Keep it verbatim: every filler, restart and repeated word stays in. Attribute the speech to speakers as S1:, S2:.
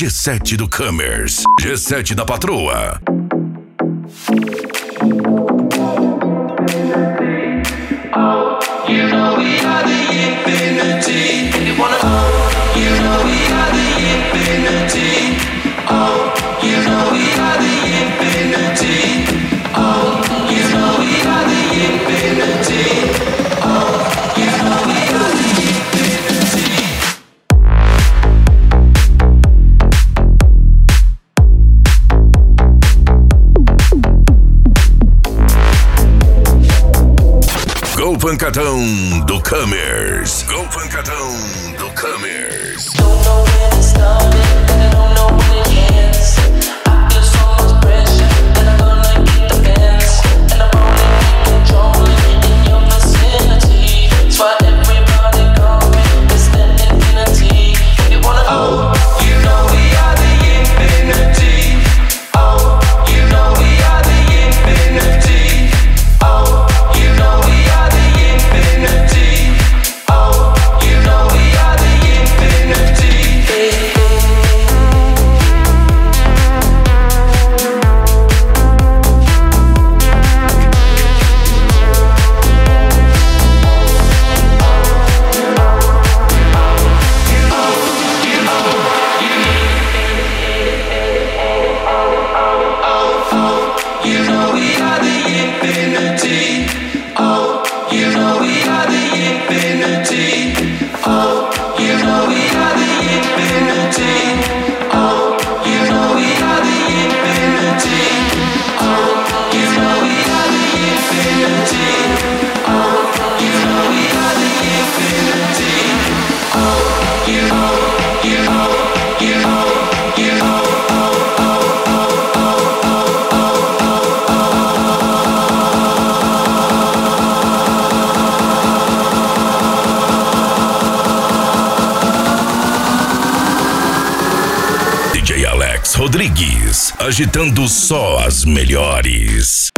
S1: G sete do Commerce, G sete da Patroa.
S2: You know we are the infinity. You wanna oh, you know we are the infinity. Oh, you know we are the infinity. Oh, you know we are the infinity. Oh, you know we are the infinity.
S1: Go Pancadão do Commerce. Go Pancadão do Commerce.
S2: Don't know when it started, and I don't know when it ends. I feel so much pressure, and I'm gonna get the bends. And I'm only controlling in your vicinity. That's why everybody call me Mister Infinity. You wanna oh, you know we are the infinity. Oh, you know we are the infinity. Oh, you know we are the infinity. Oh, you know we are the infinity. You know we are the infinity. Oh, you know we are the infinity. Oh, you know we are the infinity. Oh, you know we are the infinity. Oh, you know we are the infinity. Oh, you know we are the infinity. Oh, you know, you know, you know, you know.
S1: D J Alex Rodrigues, agitando só as melhores.